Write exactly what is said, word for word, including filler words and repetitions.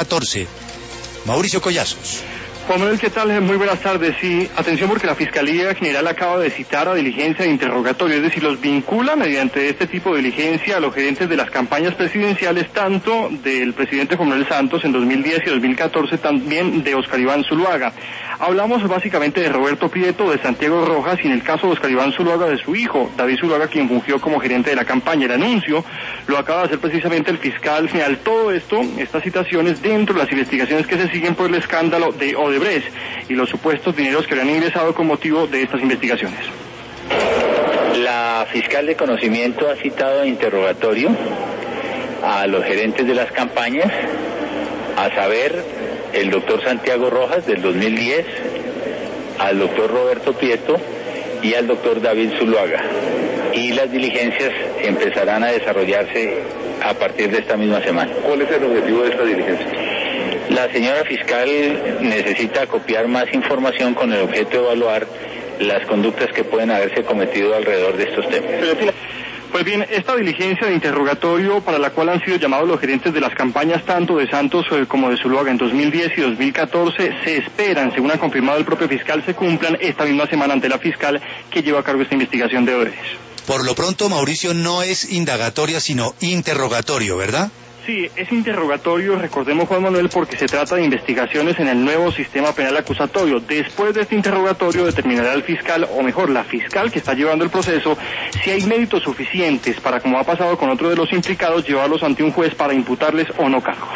catorce. Mauricio Collazos. Juan Manuel, ¿qué tal? Muy buenas tardes. Sí, atención porque la Fiscalía General acaba de citar a diligencia de interrogatorio, es decir, los vincula mediante este tipo de diligencia a los gerentes de las campañas presidenciales, tanto del presidente Juan Manuel Santos en dos mil diez y dos mil catorce, también de Oscar Iván Zuluaga. Hablamos básicamente de Roberto Prieto, de Santiago Rojas y en el caso de Oscar Iván Zuluaga de su hijo, David Zuluaga, quien fungió como gerente de la campaña. El anuncio lo acaba de hacer precisamente el fiscal general. Todo esto, estas citaciones dentro de las investigaciones que se siguen por el escándalo de Odebrecht y los supuestos dineros que habrían ingresado con motivo de estas investigaciones. La fiscal de conocimiento ha citado a interrogatorio a los gerentes de las campañas, a saber, el doctor Santiago Rojas del dos mil diez, al doctor Roberto Prieto y al doctor David Zuluaga. Y las diligencias empezarán a desarrollarse a partir de esta misma semana. ¿Cuál es el objetivo de esta diligencia? La señora fiscal necesita copiar más información con el objeto de evaluar las conductas que pueden haberse cometido alrededor de estos temas. Pues bien, esta diligencia de interrogatorio para la cual han sido llamados los gerentes de las campañas tanto de Santos como de Zuluaga en dos mil diez y dos mil catorce, se esperan, según ha confirmado el propio fiscal, se cumplan esta misma semana ante la fiscal que lleva a cargo esta investigación de Odebrecht. Por lo pronto, Mauricio, no es indagatoria, sino interrogatorio, ¿verdad? Sí, es interrogatorio, recordemos, Juan Manuel, porque se trata de investigaciones en el nuevo sistema penal acusatorio. Después de este interrogatorio determinará el fiscal, o mejor, la fiscal que está llevando el proceso, si hay méritos suficientes para, como ha pasado con otro de los implicados, llevarlos ante un juez para imputarles o no cargos.